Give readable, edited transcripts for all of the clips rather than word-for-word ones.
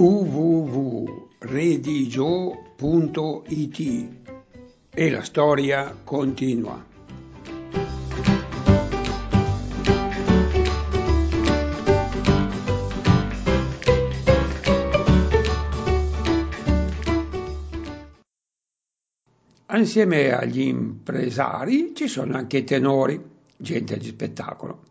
www.redigio.it e la storia continua. Insieme agli impresari ci sono anche i tenori, gente di spettacolo.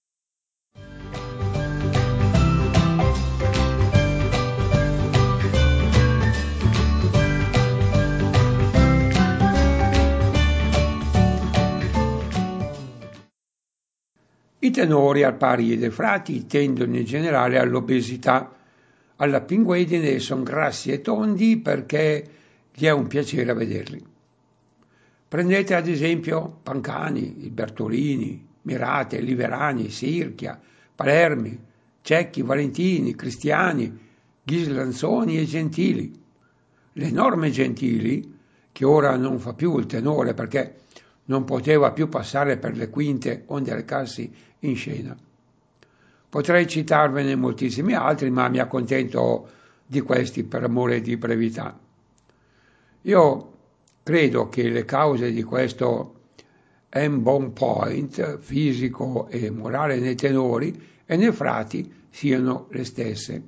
I tenori, al pari dei frati, tendono in generale all'obesità, alla pinguedine, sono grassi e tondi perché gli è un piacere a vederli. Prendete ad esempio Pancani, i Bertolini, Mirate, Liverani, Sirchia, Palermi, Cecchi, Valentini, Cristiani, Ghislanzoni e Gentili. L'enorme Gentili, che ora non fa più il tenore perché non poteva più passare per le quinte onde recarsi in scena. Potrei citarvene moltissimi altri, ma mi accontento di questi per amore di brevità. Io credo che le cause di questo end point fisico e morale nei tenori e nei frati siano le stesse.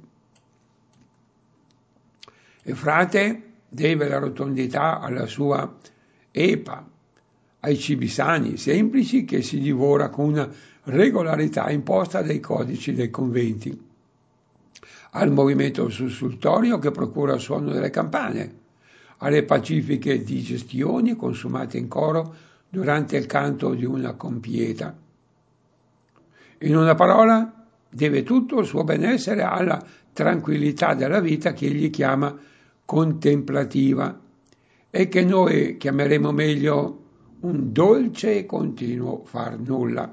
Il frate deve la rotondità alla sua epa, ai cibi sani, semplici, che si divora con una regolarità imposta dai codici dei conventi, al movimento sussultorio che procura il suono delle campane, alle pacifiche digestioni consumate in coro durante il canto di una compieta. In una parola, deve tutto il suo benessere alla tranquillità della vita che egli chiama contemplativa e che noi chiameremo meglio un dolce e continuo far nulla.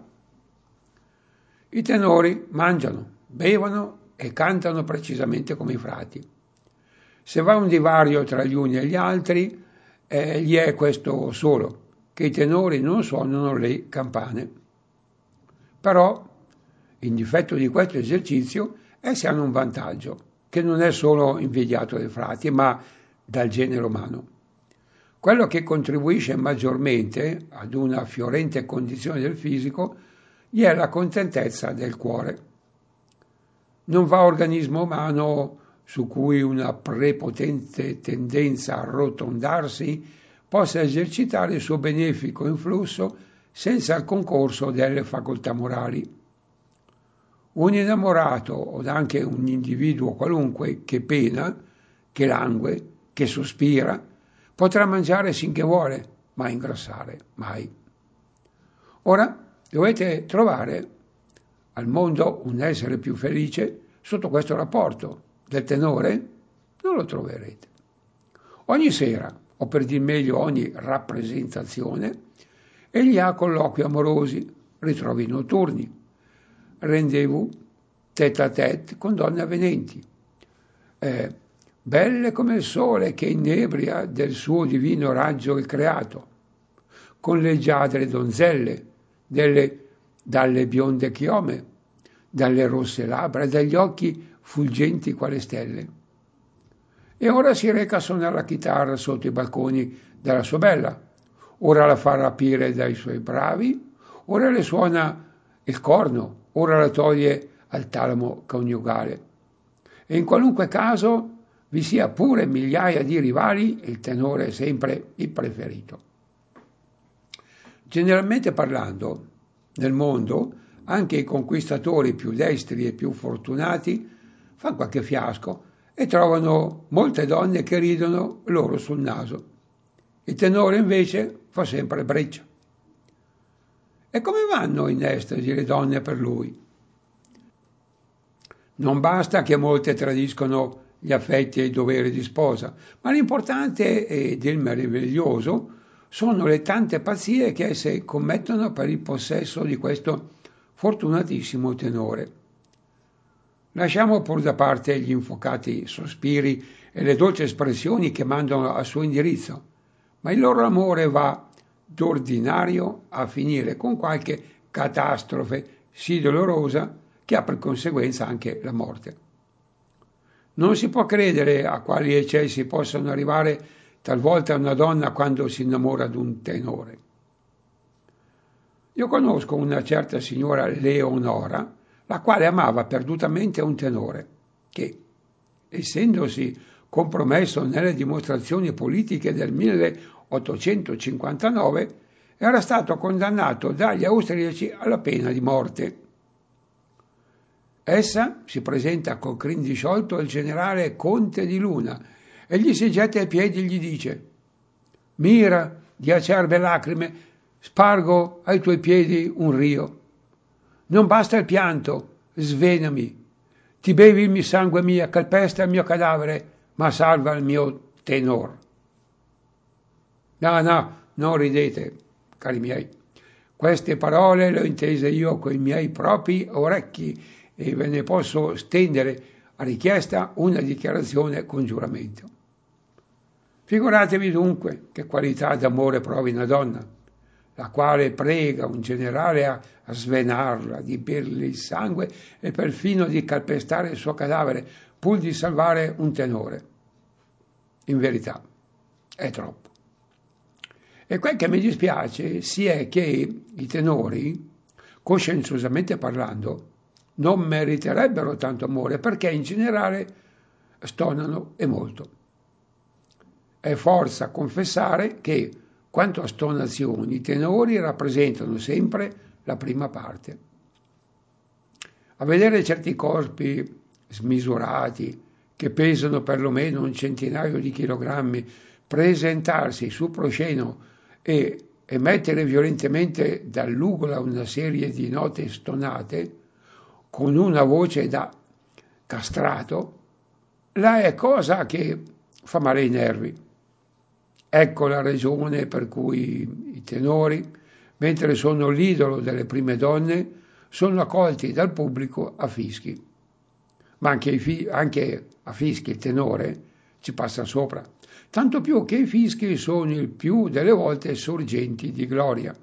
I tenori mangiano, bevono e cantano precisamente come i frati. Se va un divario tra gli uni e gli altri, gli è questo solo, che i tenori non suonano le campane. Però, in difetto di questo esercizio, essi hanno un vantaggio, che non è solo invidiato dai frati, ma dal genere umano. Quello che contribuisce maggiormente ad una fiorente condizione del fisico gli è la contentezza del cuore. Non va organismo umano su cui una prepotente tendenza a arrotondarsi possa esercitare il suo benefico influsso senza il concorso delle facoltà morali. Un innamorato o anche un individuo qualunque che pena, che langue, che sospira, potrà mangiare finché vuole, ma ingrassare mai. Ora dovete trovare al mondo un essere più felice sotto questo rapporto. Del tenore non lo troverete. Ogni sera, o per dir meglio ogni rappresentazione, egli ha colloqui amorosi, ritrovi notturni, rendezvous tête-à-tête con donne avvenenti, belle come il sole che innebria del suo divino raggio il creato, con leggiadre donzelle, dalle bionde chiome, dalle rosse labbra, dagli occhi fulgenti quale stelle. E ora si reca a suonare la chitarra sotto i balconi della sua bella, ora la fa rapire dai suoi bravi, ora le suona il corno, ora la toglie al talamo coniugale. E in qualunque caso vi sia pure migliaia di rivali, il tenore è sempre il preferito. Generalmente parlando, nel mondo, anche i conquistatori più destri e più fortunati fanno qualche fiasco e trovano molte donne che ridono loro sul naso. Il tenore invece fa sempre breccia. E come vanno in estasi le donne per lui? Non basta che molte tradiscono gli affetti e i doveri di sposa, ma l'importante ed il meraviglioso sono le tante pazzie che esse commettono per il possesso di questo fortunatissimo tenore. Lasciamo pur da parte gli infuocati sospiri e le dolci espressioni che mandano al suo indirizzo, ma il loro amore va d'ordinario a finire con qualche catastrofe sì dolorosa che ha per conseguenza anche la morte. Non si può credere a quali eccessi possano arrivare talvolta una donna quando si innamora di un tenore. Io conosco una certa signora Leonora, la quale amava perdutamente un tenore, che, essendosi compromesso nelle dimostrazioni politiche del 1859, era stato condannato dagli austriaci alla pena di morte. Essa si presenta col crin disciolto al generale Conte di Luna e gli si getta ai piedi e gli dice: «Mira, di acerbe lacrime, spargo ai tuoi piedi un rio. Non basta il pianto, svenami. Ti bevi il mio sangue mio, calpesta il mio cadavere, ma salva il mio tenor». No, non ridete, cari miei. Queste parole le ho intese io coi miei propri orecchi e ve ne posso stendere a richiesta una dichiarazione con giuramento. Figuratevi dunque che qualità d'amore provi una donna, la quale prega un generale a svenarla, di berle il sangue e perfino di calpestare il suo cadavere, pur di salvare un tenore. In verità, è troppo. E quel che mi dispiace sia che i tenori, coscienziosamente parlando, non meriterebbero tanto amore perché in generale stonano e molto. È forza confessare che, quanto a stonazioni, i tenori rappresentano sempre la prima parte. A vedere certi corpi smisurati, che pesano perlomeno un centinaio di chilogrammi, presentarsi sul proscenio e emettere violentemente dall'ugola una serie di note stonate, con una voce da castrato, là è cosa che fa male ai nervi. Ecco la ragione per cui i tenori, mentre sono l'idolo delle prime donne, sono accolti dal pubblico a fischi. Ma anche a fischi il tenore ci passa sopra, tanto più che i fischi sono il più delle volte sorgenti di gloria.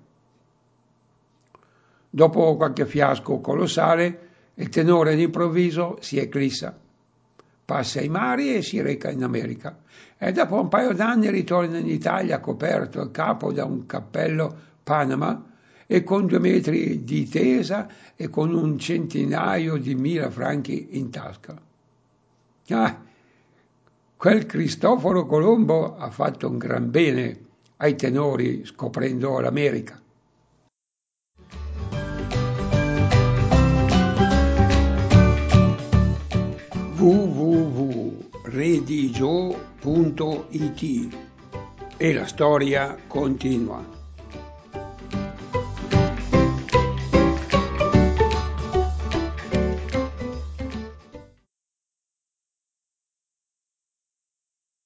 Dopo qualche fiasco colossale, il tenore d'improvviso si eclissa, passa i mari e si reca in America e dopo un paio d'anni ritorna in Italia coperto il capo da un cappello Panama e con 2 metri di tesa e con un centinaio di mila franchi in tasca. Ah, quel Cristoforo Colombo ha fatto un gran bene ai tenori scoprendo l'America. www.redigio.it e la storia continua.